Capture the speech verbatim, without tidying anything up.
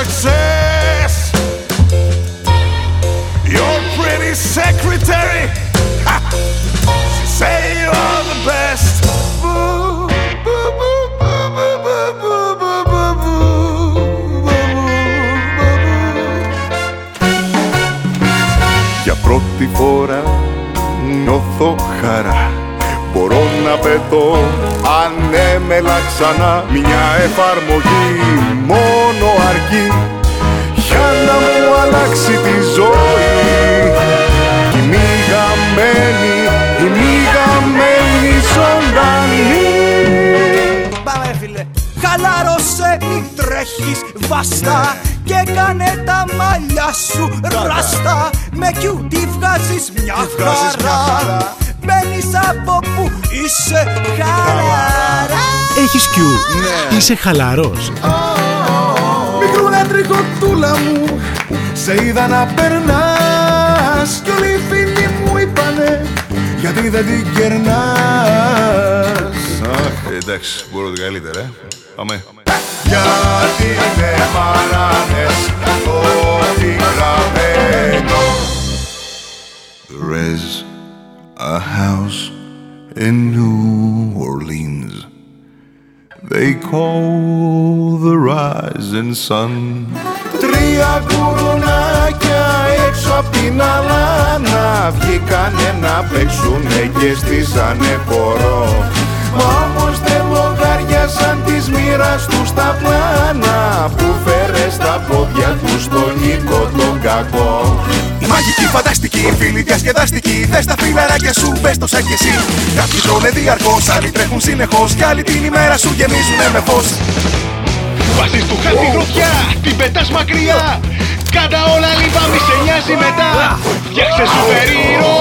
success. Your pretty secretary, ha! She say you are the best. Boo, boo, boo, boo, boo, boo, boo, boo, boo, boo. Για πρώτη φορά νιώθω χαρά. Μπορώ να πετώ ανέμελα ξανά. Μια εφαρμογή μόνο αρκεί για να μου αλλάξει τη ζωή. Η μη γαμμένη, η μη γαμμένη ζωντανή. Πάμε φίλε. Χαλάρωσε, μη τρέχεις βαστά και κάνε τα μαλλιά σου ραστά. Με κιούτι βγάζεις μια χαρά. Μπαίνεις από που είσαι χαλαρά. Έχεις κιού, ναι. Είσαι χαλαρός. Oh, oh, oh. Μικρούλα τρικοτούλα μου, σε είδα να περνάς κι όλοι οι φίλοι μου είπανε γιατί δεν την κερνάς. Αχ, εντάξει, μπορώ το καλύτερα, ε. Πάμε. Γιατί με παράνες ό,τι γραμμένο. There is a house in New Orleans they call the rising sun. Τρία κουρουνάκια έξω απ' την αλάνα βγήκανε να παίξουνε και στήσανε χορό. Μα όμως δεν λογάριασαν της μοίρας τους τα πλάνα που φέρε στα πόδια τους τον Νίκο τον κακό. Η μαγική, φανταστική, φίλη, διασκεδαστική. Θες τα φιλαράκια σου, πες το σαν κι εσύ. Κάποιοι τρώνε διαρκώς, άλλοι τρέχουν συνεχώς κι άλλοι την ημέρα σου γεμίζουνε με φως. Βάζεις του χάρτη γροθιά, την πετάς μακριά. Κάντα όλα λοιπά, μη σε νοιάζει μετά. Φτιάξε σούπερ ήρωα.